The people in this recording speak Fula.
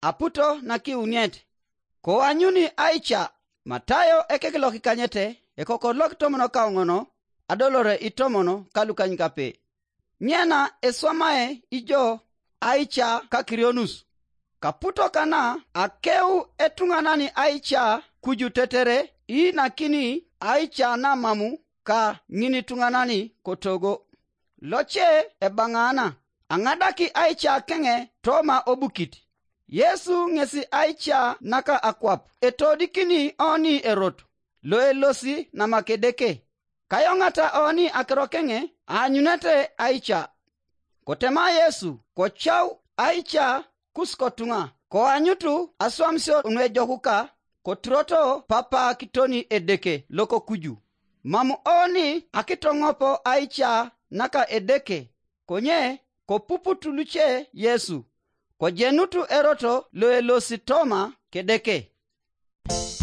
aputo na kiuniet. Ko anyuni aicha Matayo ekekelo kikanyete ekokolok tomono kaungono adolore itomono kalukany kape. Nyena eswamae ijo aicha kakirionus. Kaputo kana akeu etunganani aicha kujutetere inakini aicha na mamu ka ngini tunganani kotogo. Loche ebangana angadaki aicha kenge toma obukit. Yesu ngesi aicha naka akwap etodikini oni erot loelosi na makedeke kayongata oni akrokenge anyunete aicha kotema Yesu kochau aicha kuskotunga ko anyutu aswamsio unwejokuka kotroto papa kitoni edeke loko kuju mamu oni akitongopo aicha naka edeke konye kopuputuluche Yesu ko jenutu eroto loelosi toma kedeke.